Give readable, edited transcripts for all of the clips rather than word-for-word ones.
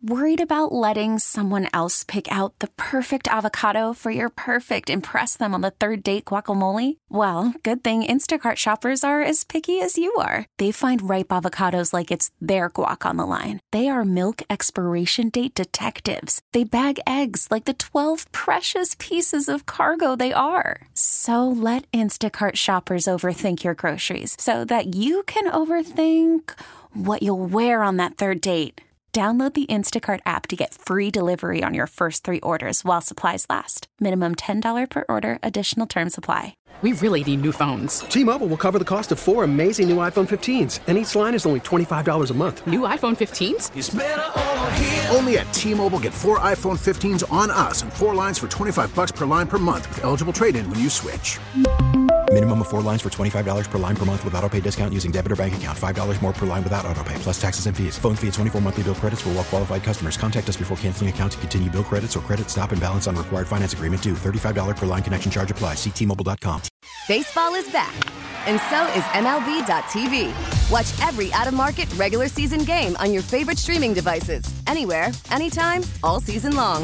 Worried about letting someone else pick out the perfect avocado for your perfect impress them on the third date guacamole? Well, good thing Instacart shoppers are as picky as you are. They find ripe avocados like it's their guac on the line. They are milk expiration date detectives. They bag eggs like the 12 precious pieces of cargo they are. So let Instacart shoppers overthink your groceries so that you can overthink what you'll wear on that third date. Download the Instacart app to get free delivery on your first 3 orders while supplies last. Minimum $10 per order. Additional terms apply. We really need new phones. T-Mobile will cover the cost of 4 amazing new iPhone 15s, and each line is only $25 a month. New iPhone 15s? It's better over here. Only at T-Mobile, get 4 iPhone 15s on us and 4 lines for $25 per line per month with eligible trade-in when you switch. Minimum of 4 lines for $25 per line per month with autopay discount using debit or bank account. $5 more per line without autopay, plus taxes and fees. Phone fee at 24 monthly bill credits for well-qualified customers. Contact us before canceling account to continue bill credits or credit stop and balance on required finance agreement due. $35 per line connection charge applies. See T-Mobile.com. Baseball is back, and so is MLB.tv. Watch every out-of-market regular season game on your favorite streaming devices. Anywhere, anytime, all season long.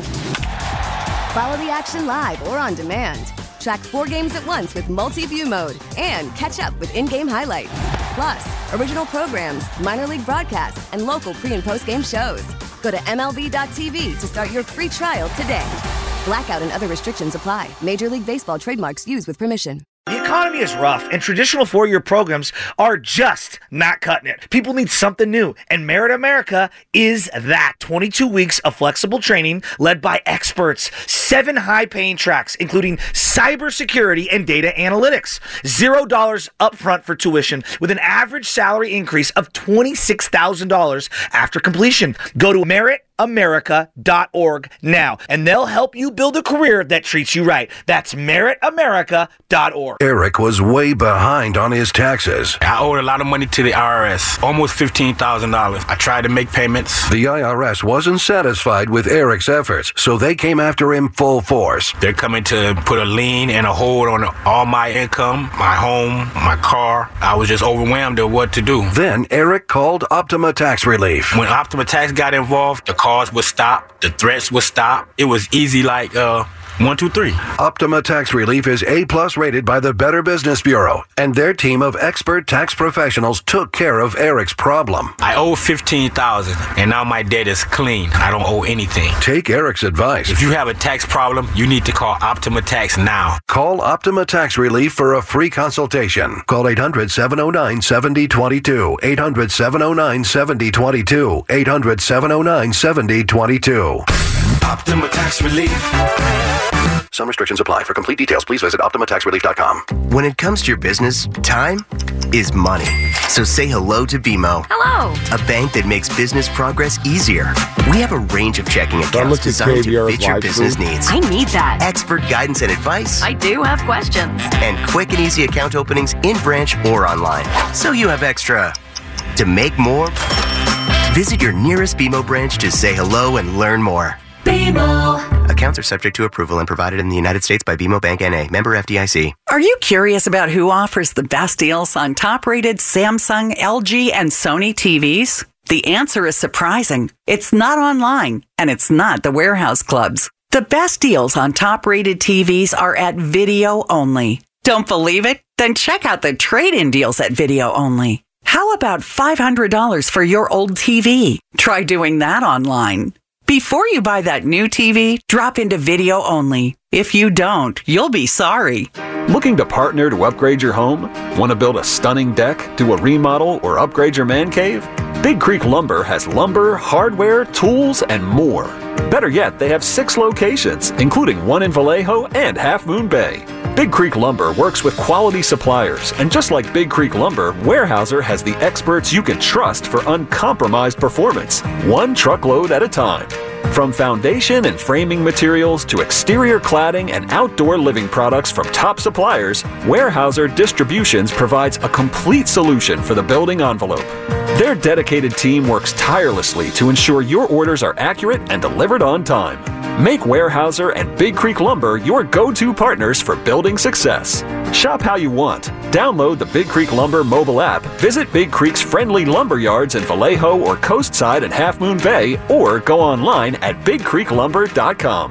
Follow the action live or on demand. Track 4 games at once with multi-view mode and catch up with in-game highlights. Plus, original programs, minor league broadcasts, and local pre- and post-game shows. Go to MLB.tv to start your free trial today. Blackout and other restrictions apply. Major League Baseball trademarks used with permission. The economy is rough, and traditional four-year programs are just not cutting it. People need something new, and Merit America is that. 22 weeks of flexible training led by experts. 7 high-paying tracks, including cybersecurity and data analytics. $0 upfront for tuition, with an average salary increase of $26,000 after completion. Go to meritamerica.org now, and they'll help you build a career that treats you right. That's meritamerica.org. Eric was way behind on his taxes. I owed a lot of money to the IRS, almost $15,000. I tried to make payments. The IRS wasn't satisfied with Eric's efforts, so they came after him full force. They're coming to put a lien and a hold on all my income, my home, my car. I was just overwhelmed at what to do. Then Eric called Optima Tax Relief. When Optima Tax got involved, the calls would stop, the threats would stop. It was easy like 1, 2, 3. Optima Tax Relief is A+ rated by the Better Business Bureau, and their team of expert tax professionals took care of Eric's problem. I owe $15,000, and now my debt is clean. I don't owe anything. Take Eric's advice. If you have a tax problem, you need to call Optima Tax now. Call Optima Tax Relief for a free consultation. Call 800-709-7022. 800-709-7022. 800-709-7022. Optima Tax Relief. Some restrictions apply. For complete details, please visit OptimaTaxRelief.com. When it comes to your business, time is money. So say hello to BMO. Hello. A bank that makes business progress easier. We have a range of checking accounts designed to fit your business needs. I need that. Expert guidance and advice. I do have questions. And quick and easy account openings in branch or online. So you have extra to make more. Visit your nearest BMO branch to say hello and learn more. BMO. Accounts are subject to approval and provided in the United States by BMO Bank N.A., member FDIC. Are you curious about who offers the best deals on top-rated Samsung, LG, and Sony TVs? The answer is surprising. It's not online, and it's not the warehouse clubs. The best deals on top-rated TVs are at Video Only. Don't believe it? Then check out the trade-in deals at Video Only. How about $500 for your old TV? Try doing that online. Before you buy that new TV, drop into Video Only. If you don't, you'll be sorry. Looking to partner to upgrade your home? Want to build a stunning deck, do a remodel, or upgrade your man cave? Big Creek Lumber has lumber, hardware, tools, and more. Better yet, they have 6 locations, including one in Vallejo and Half Moon Bay. Big Creek Lumber works with quality suppliers, and just like Big Creek Lumber, Weyerhaeuser has the experts you can trust for uncompromised performance, one truckload at a time. From foundation and framing materials to exterior cladding and outdoor living products from top suppliers, Weyerhaeuser Distributions provides a complete solution for the building envelope. Their dedicated team works tirelessly to ensure your orders are accurate and delivered on time. Make Weyerhaeuser and Big Creek Lumber your go-to partners for building success. Shop how you want. Download the Big Creek Lumber mobile app, visit Big Creek's friendly lumber yards in Vallejo or Coastside at Half Moon Bay, or go online at BigCreekLumber.com.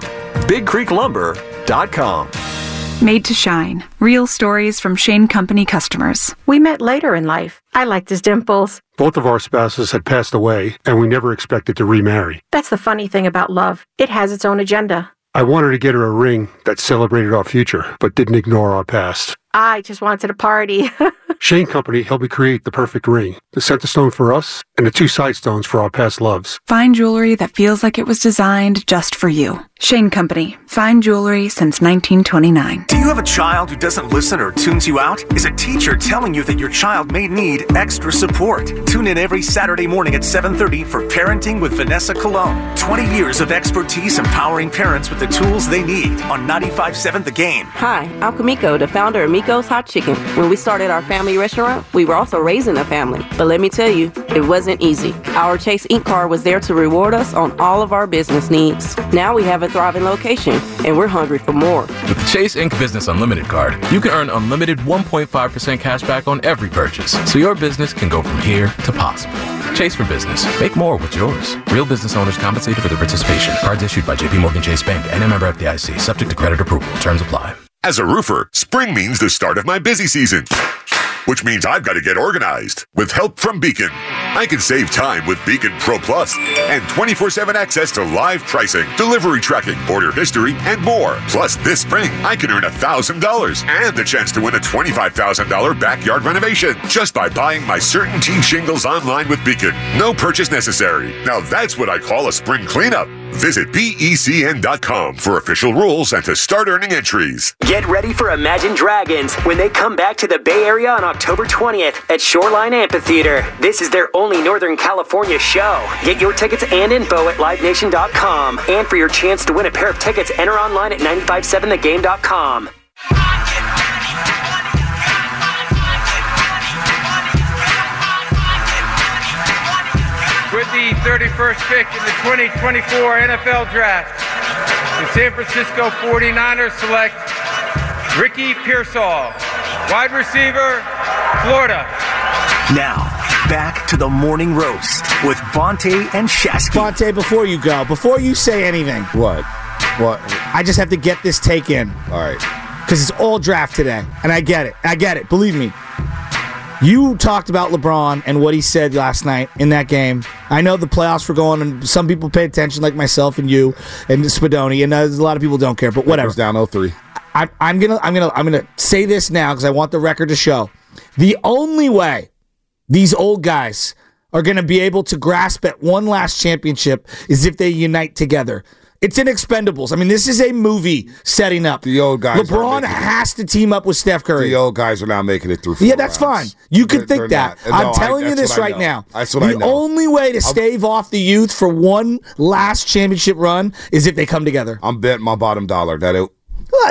BigCreekLumber.com. Made to shine. Real stories from Shane Company customers. We met later in life. I liked his dimples. Both of our spouses had passed away, and we never expected to remarry. That's the funny thing about love. It has its own agenda. I wanted to get her a ring that celebrated our future, but didn't ignore our past. I just wanted a party. Shane Company helped me create the perfect ring, the center stone for us, and the 2 side stones for our past loves. Fine jewelry that feels like it was designed just for you. Shane Company. Fine jewelry since 1929. Do you have a child who doesn't listen or tunes you out? Is a teacher telling you that your child may need extra support? Tune in every Saturday morning at 7:30 for Parenting with Vanessa Colon. 20 years of expertise empowering parents with the tools they need on 95.7 The Game. Hi, I'm Kamiko, the founder of Miko's Hot Chicken. When we started our family restaurant, we were also raising a family. But let me tell you, it wasn't easy. Our Chase Inc. card was there to reward us on all of our business needs. Now we have a thriving location, and we're hungry for more. With the Chase Inc. Business Unlimited card, you can earn unlimited 1.5% cash back on every purchase, so your business can go from here to possible. Chase for Business. Make more with yours. Real business owners compensated for their participation. Cards issued by JPMorgan Chase Bank and a member FDIC. Subject to credit approval. Terms apply. As a roofer, spring means the start of my busy season, which means I've got to get organized. With help from Beacon, I can save time with Beacon Pro Plus and 24/7 access to live pricing, delivery tracking, order history, and more. Plus, this spring, I can earn $1,000 and the chance to win a $25,000 backyard renovation just by buying my CertainTeed shingles online with Beacon. No purchase necessary. Now that's what I call a spring cleanup. Visit BECN.com for official rules and to start earning entries. Get ready for Imagine Dragons when they come back to the Bay Area on October 20th at Shoreline Amphitheater. This is their only Northern California show. Get your tickets and info at LiveNation.com. And for your chance to win a pair of tickets, enter online at 957thegame.com. With the 31st pick in the 2024 NFL Draft, the San Francisco 49ers select Ricky Pearsall, wide receiver, Florida. Now, back to the morning roast with Bonte and Shasky. Bonte, before you say anything. What? I just have to get this take in. All right. Because it's all draft today, and I get it. Believe me. You talked about LeBron and what he said last night in that game. I know the playoffs were going, and some people pay attention, like myself and you and Spadoni, and a lot of people don't care. But whatever. Down 0-3. I'm gonna say this now because I want the record to show. The only way these old guys are gonna be able to grasp at one last championship is if they unite together. It's in Expendables. I mean, this is a movie setting up. The old guys. LeBron has to team up with Steph Curry. The old guys are not making it through 4 Yeah, that's rounds. fine. You can think that. I'm telling you this right now. That's what I know. The only way to stave off the youth for one last championship run is if they come together. I'm betting my bottom dollar that it. Well,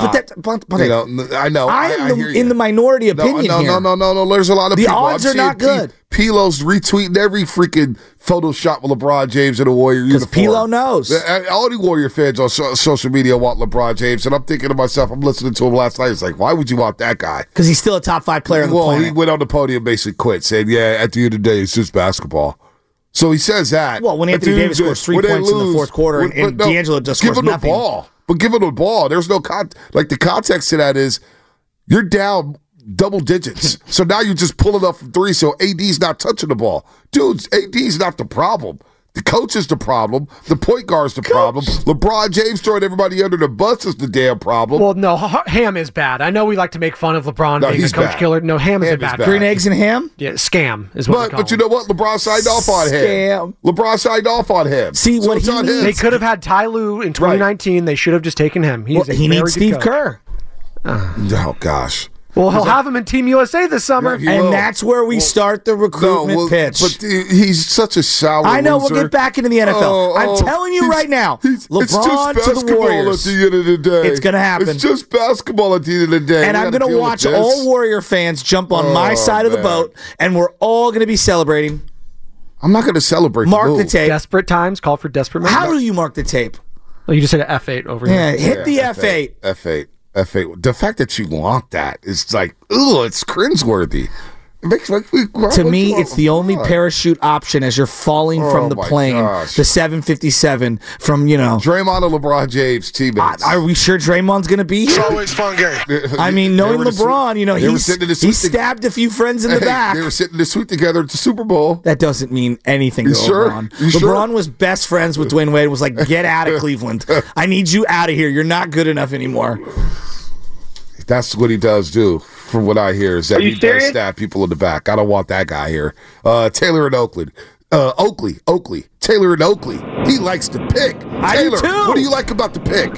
I know. I am in the minority opinion here. No. There's a lot of the people. odds are not good. Pilo's retweeting every freaking Photoshop with LeBron James in a Warrior uniform. Because Pilo knows. All the Warrior fans on social media want LeBron James, and I'm thinking to myself, I'm listening to him last night. It's like, why would you want that guy? Because he's still a top 5 player on the planet. He went on the podium and basically quit, saying, yeah, at the end of the day, it's just basketball. So he says that. Well, when Anthony Davis scores 3 points in the fourth quarter and D'Angelo just scores nothing. Give him the ball. But give him the ball. There's no the context to that is you're down double digits. So now you're just pulling up from 3, so AD's not touching the ball. Dude, AD's not the problem. The coach is the problem. The point guard's the problem. LeBron James throwing everybody under the bus is the damn problem. Well, no, Ham is bad. I know we like to make fun of LeBron being a coach killer. No, Ham is bad. Green eggs and ham? Yeah, scam is what we call But you know what? LeBron signed off on him. LeBron signed off on him. See, what he needs. They could have had Ty Lue in 2019. Right. They should have just taken him. He needs Steve Kerr. Oh, gosh. Well, he'll have him in Team USA this summer. Yeah, and that's where we start the recruitment pitch. But he's such a sour I know, loser. We'll get back into the NFL. I'm telling you right now, LeBron to the Warriors. At the end of the day. It's going to happen. It's just basketball at the end of the day. And I'm going to watch all Warrior fans jump on my side of the boat, and we're all going to be celebrating. I'm not going to celebrate. Mark the tape. Desperate times call for desperate men. How do you mark the tape? Well, you just hit an F8 over here. Yeah, hit the F8. F8. F8. The fact that you want that is like, ooh, it's cringeworthy. It makes to me, it's the only parachute option as you're falling from the plane. Gosh. The 757 from, Draymond or LeBron James teammates. Are we sure Draymond's going to be here? It's always fun game. I mean, knowing LeBron, he stabbed a few friends in the back. They were sitting in the suite together at the Super Bowl. That doesn't mean anything to LeBron. LeBron was best friends with Dwayne Wade, was like, get out of Cleveland. I need you out of here. You're not good enough anymore. That's what he does do, from what I hear, is that he does stab people in the back. I don't want that guy here. Taylor in Oakland. Oakley. Taylor in Oakley. He likes to pick. Taylor, what do you like about the pick?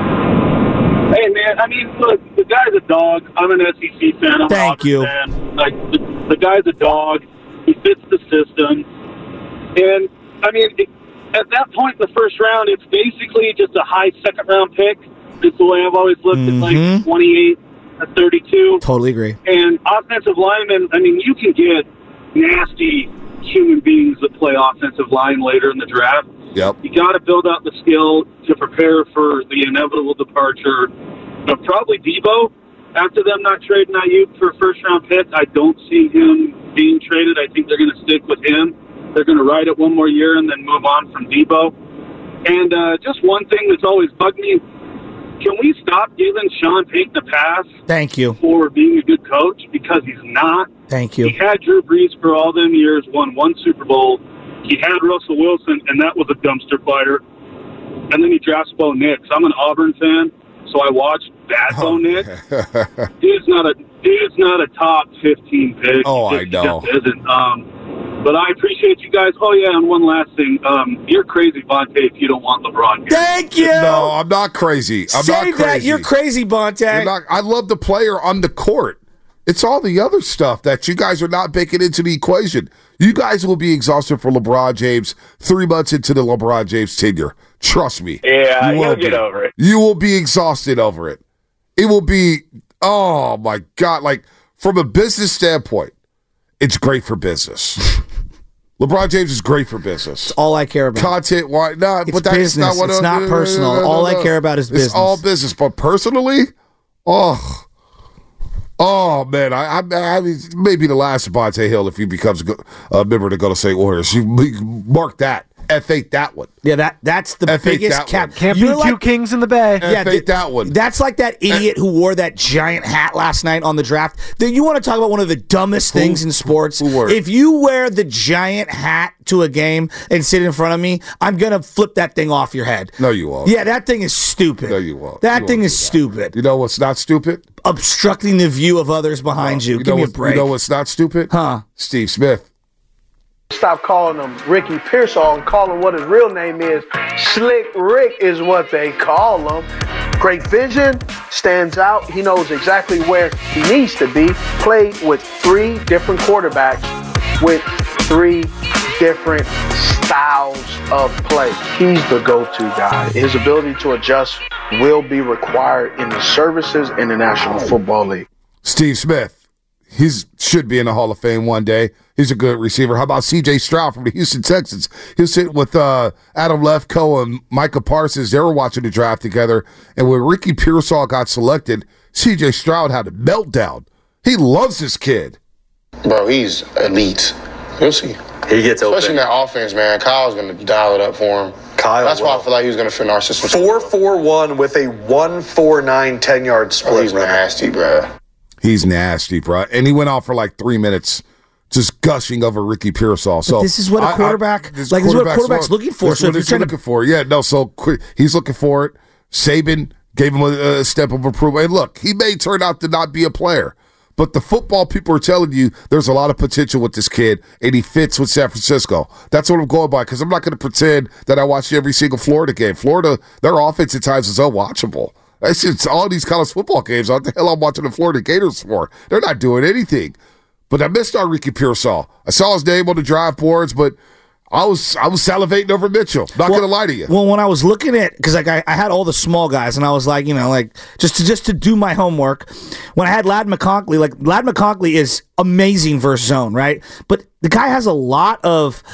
Hey, man, I mean, look, the guy's a dog. I'm an SEC fan. I'm Thank you. Fan. Like, the guy's a dog. He fits the system. And, I mean, at that point in the first round, it's basically just a high second-round pick. It's the way I've always looked at, like, 28 at 32. Totally agree. And offensive linemen, I mean, you can get nasty human beings that play offensive line later in the draft. Yep. You got to build out the skill to prepare for the inevitable departure of probably Debo. After them not trading Ayuk for a first-round pick, I don't see him being traded. I think they're going to stick with him. They're going to ride it one more year and then move on from Debo. And just one thing that's always bugged me, can we stop giving Sean Payton the pass? Thank you. For being a good coach, because he's not. Thank you. He had Drew Brees for all them years, won one Super Bowl. He had Russell Wilson, and that was a dumpster fire. And then he drafts Bo Nix. I'm an Auburn fan, so I watched bad Bo Nix. Dude's not a top 15 pick. I know. He just isn't. But I appreciate you guys. Oh, yeah, and one last thing. You're crazy, Vontae, if you don't want LeBron here. Thank you. No, I'm not crazy. Save that. You're crazy, Vontae. I love the player on the court. It's all the other stuff that you guys are not baking into the equation. You guys will be exhausted for LeBron James 3 months into the LeBron James tenure. Trust me. Yeah, you'll get over it. You will be exhausted over it. It will be, oh, my God. Like, from a business standpoint, it's great for business. LeBron James is great for business. It's all I care about. Content, why not? It's business. It's not personal. All I care about is business. It's all business. But personally, oh man, I maybe the last Vontae Hill if he becomes a member to go to St. Warriors. You mark that. F8 that one. Yeah, that's the biggest cap. Can't be two kings in the Bay. F8 that one. That's like that idiot who wore that giant hat last night on the draft. You want to talk about one of the dumbest things in sports? If you wear the giant hat to a game and sit in front of me, I'm going to flip that thing off your head. No, you won't. Yeah, that thing is stupid. No, you won't. That thing is stupid. You know what's not stupid? Obstructing the view of others behind you. Give me a break. You know what's not stupid? Huh? Steve Smith. Stop calling him Ricky Pearsall and call him what his real name is. Slick Rick is what they call him. Great vision, stands out. He knows exactly where he needs to be. Played with 3 different quarterbacks with 3 different styles of play. He's the go-to guy. His ability to adjust will be required in the services in the National Football League. Steve Smith. He should be in the Hall of Fame one day. He's a good receiver. How about C.J. Stroud from the Houston Texans? He was sitting with Adam Lefkoe and Micah Parsons. They were watching the draft together. And when Ricky Pearsall got selected, C.J. Stroud had a meltdown. He loves this kid. Bro, he's elite. You'll see. He gets open. Especially in that offense, man. Kyle's going to dial it up for him. That's why I feel like he was going to fit in our system. 4.41 with a 1.49 10-yard split. Oh, he's nasty, bro. He's nasty, bro. And he went off for like 3 minutes just gushing over Ricky Pearsall. So this is what a quarterback this is what a quarterback's looking for. This is what he's looking for. Yeah, no, so he's looking for it. Saban gave him a step of approval. And look, he may turn out to not be a player, but the football people are telling you there's a lot of potential with this kid, and he fits with San Francisco. That's what I'm going by, because I'm not going to pretend that I watched every single Florida game. Florida, their offense at times is unwatchable. It's all these college football games. What the hell I'm watching the Florida Gators for? They're not doing anything. But I missed on Ricky Pearsall. I saw his name on the draft boards, but I was salivating over Mitchell. Not going to lie to you. Well, when I was looking at, because like I had all the small guys, and I was like, just to do my homework. When I had Ladd McConkey, Ladd McConkey is amazing versus zone, right? But the guy has a lot of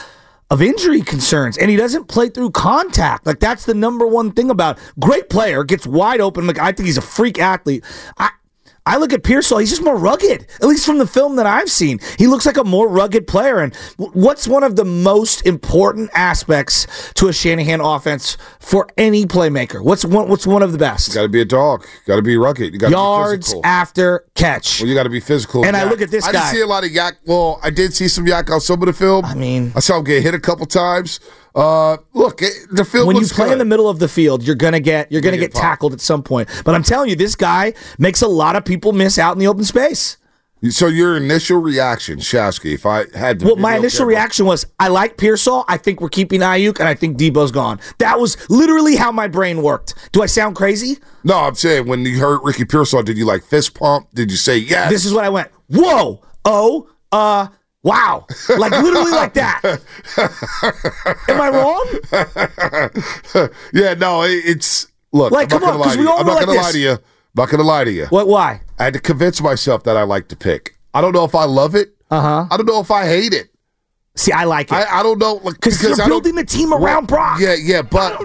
of injury concerns, and he doesn't play through contact. Like, that's the number one thing about great player, gets wide open. Like, I think he's a freak athlete. I look at Pearsall, he's just more rugged, at least from the film that I've seen. He looks like a more rugged player. And what's one of the most important aspects to a Shanahan offense for any playmaker? What's one of the best? You got to be a dog. Got to be rugged. You got to be physical. Yards after catch. Well, you got to be physical. And I look at this guy. I didn't see a lot of yak. Well, I did see some yak on some of the film. I mean, I saw him get hit a couple times. Look, the field when you looks play good. in the middle of the field, you're gonna get tackled at some point. But I'm telling you, this guy makes a lot of people miss out in the open space. So your initial reaction, Shasky, if I had to... Well, my initial reaction was, I like Pearsall, I think we're keeping Ayuk, and I think Debo's gone. That was literally how my brain worked. Do I sound crazy? No, I'm saying, when you heard Ricky Pearsall, did you like fist pump? Did you say yes? This is what I went, whoa, wow. Like, literally like that. Am I wrong? Yeah, no, it's... Look, like, I'm not going to lie to you. I'm not going to lie to you. What? Why? I had to convince myself that I like the pick. I don't know if I love it. I don't know if I hate it. See, I like it. I don't know. Because you're building the team around Brock. Yeah, but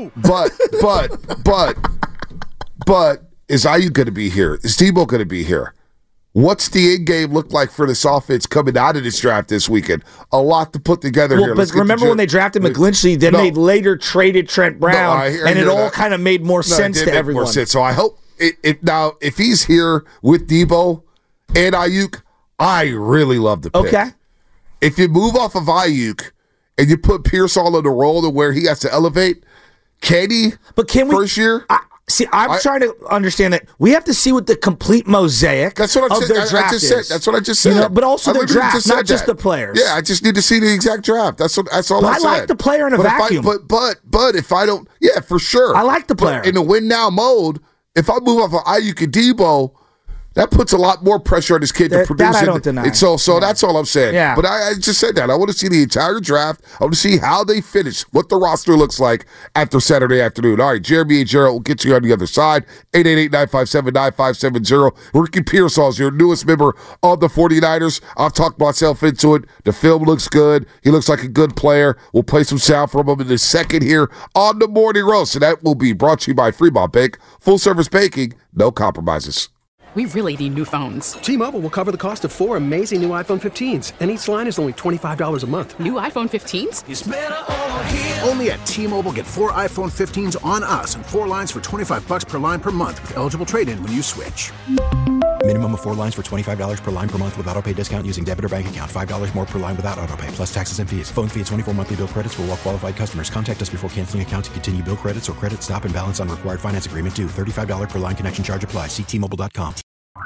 is Ayuk going to be here? Is Debo going to be here? What's the end game look like for this offense coming out of this draft this weekend? A lot to put together here. But remember when they drafted McGlinchey, then they later traded Trent Brown, and it all kind of made more sense to everyone. So I hope if he's here with Debo and Ayuk, I really love the pick. Okay. If you move off of Ayuk and you put Pearsall in a role to where he has to elevate, can he? But can we first year? I'm trying to understand that we have to see what the complete mosaic of their draft is. That's what I just said. You know, but also their draft, not just the players. Yeah, I just need to see the exact draft. That's all I said. I like the player in a vacuum. But if I don't, yeah, for sure. I like the player. But in the win now mode, if I move off of Ayuk and Debo, that puts a lot more pressure on this kid to produce. That I don't deny. So that's all I'm saying. Yeah. But I just said that. I want to see the entire draft. I want to see how they finish, what the roster looks like after Saturday afternoon. All right, Jeremy and Gerald will get you on the other side. 888-957-9570. Ricky Pearsall is your newest member of the 49ers. I'll talk myself into it. The film looks good. He looks like a good player. We'll play some sound from him in a second here on the Morning Roast. And that will be brought to you by Fremont Bank. Full service banking, no compromises. We really need new phones. T-Mobile will cover the cost of 4 amazing new iPhone 15s, and each line is only $25 a month. New iPhone 15s? It's better over here. Only at T-Mobile, get 4 iPhone 15s on us and 4 lines for $25 per line per month with eligible trade-in when you switch. Minimum of 4 lines for $25 per line per month with autopay discount using debit or bank account. $5 more per line without autopay, plus taxes and fees. Phone fee at 24 monthly bill credits for well-qualified customers. Contact us before canceling account to continue bill credits or credit stop and balance on required finance agreement due. $35 per line connection charge applies. See T-Mobile.com.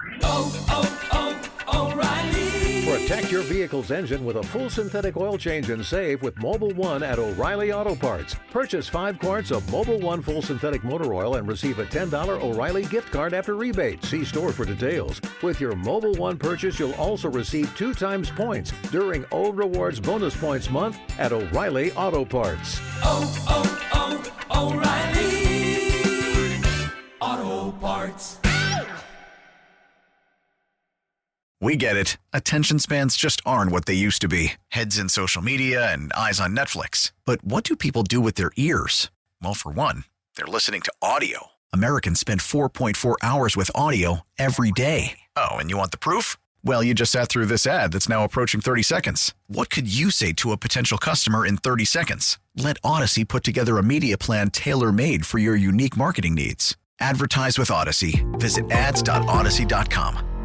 O'Reilly. Protect your vehicle's engine with a full synthetic oil change and save with Mobil 1 at O'Reilly Auto Parts. Purchase 5 quarts of Mobil 1 full synthetic motor oil and receive a $10 O'Reilly gift card after rebate. See store for details. With your Mobil 1 purchase, you'll also receive 2 times points during O Rewards Bonus Points Month at O'Reilly Auto Parts. O'Reilly Auto Parts. We get it. Attention spans just aren't what they used to be. Heads in social media and eyes on Netflix. But what do people do with their ears? Well, for one, they're listening to audio. Americans spend 4.4 hours with audio every day. Oh, and you want the proof? Well, you just sat through this ad that's now approaching 30 seconds. What could you say to a potential customer in 30 seconds? Let Odyssey put together a media plan tailor-made for your unique marketing needs. Advertise with Odyssey. Visit ads.odyssey.com.